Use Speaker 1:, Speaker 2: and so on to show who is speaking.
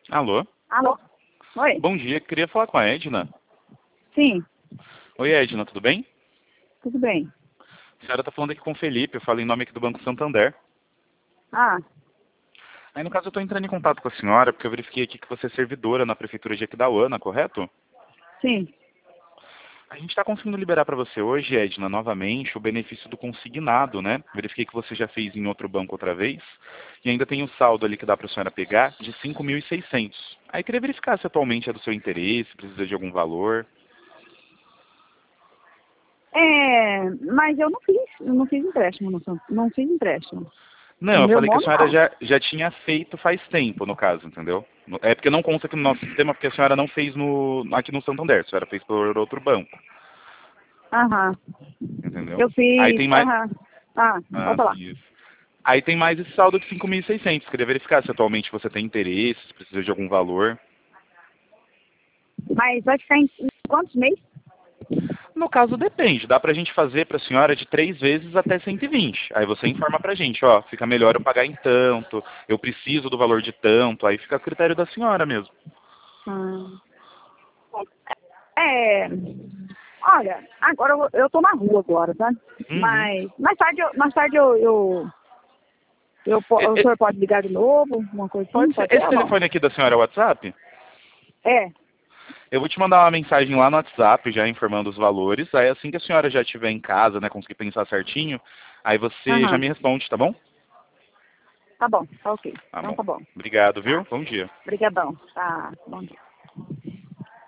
Speaker 1: Alô?
Speaker 2: Alô? Oi?
Speaker 1: Bom dia, queria falar com a Edna.
Speaker 2: Sim,
Speaker 1: Oi, Edna, tudo bem?
Speaker 2: tudo bem.
Speaker 1: A senhora está falando aqui com o Felipe, eu falo em nome aqui do Banco Santander.
Speaker 2: Ah,
Speaker 1: Aí, no caso, eu estou entrando em contato com a senhora, porque eu verifiquei aqui que você é servidora na Prefeitura de Aquidauana, correto?
Speaker 2: sim.
Speaker 1: A gente está conseguindo liberar para você hoje, Edna, novamente, o benefício do consignado, né? Verifiquei que você já fez em outro banco outra vez, e ainda tem o saldo ali que dá para a senhora pegar de 5.600. Aí, queria verificar se atualmente é do seu interesse, precisa de algum valor.
Speaker 2: Mas eu não fiz empréstimo, não fiz empréstimo.
Speaker 1: Não,
Speaker 2: No
Speaker 1: eu
Speaker 2: meu
Speaker 1: falei que a
Speaker 2: nome,
Speaker 1: senhora
Speaker 2: não.
Speaker 1: já tinha feito faz tempo, no caso, entendeu? É porque não consta aqui no nosso sistema, porque a senhora não fez aqui no Santander, a senhora fez por outro banco,
Speaker 2: Aham.
Speaker 1: entendeu?
Speaker 2: Eu
Speaker 1: Aí
Speaker 2: fiz,
Speaker 1: tem mais...
Speaker 2: aham. Ah,
Speaker 1: Ah,
Speaker 2: pode falar.
Speaker 1: isso. Aí tem mais esse saldo de 5.600. Queria verificar se atualmente você tem interesse, se precisa de algum valor.
Speaker 2: Mas vai ficar em quantos meses?
Speaker 1: No caso, depende. Dá pra gente fazer pra senhora de 3 vezes até 120. Aí você informa pra gente, ó, fica melhor eu pagar em tanto, eu preciso do valor de tanto, aí fica a critério da senhora mesmo.
Speaker 2: Ah, é, olha, agora eu tô na rua agora, tá?
Speaker 1: Uhum.
Speaker 2: Mas mais tarde o senhor pode ligar de novo, uma coisa assim,
Speaker 1: Pode ser.
Speaker 2: pode ser
Speaker 1: Esse
Speaker 2: ou não?
Speaker 1: telefone aqui da senhora é o WhatsApp?
Speaker 2: É,
Speaker 1: Eu vou te mandar uma mensagem lá no WhatsApp, já informando os valores. Aí assim que a senhora já estiver em casa, né, conseguir pensar certinho, aí você já
Speaker 2: aham.
Speaker 1: me responde, tá bom?
Speaker 2: Tá bom, tá ok.
Speaker 1: Tá
Speaker 2: Então
Speaker 1: bom.
Speaker 2: tá bom.
Speaker 1: Obrigado, viu?
Speaker 2: Tá.
Speaker 1: Bom dia.
Speaker 2: Obrigadão. Tá, bom dia.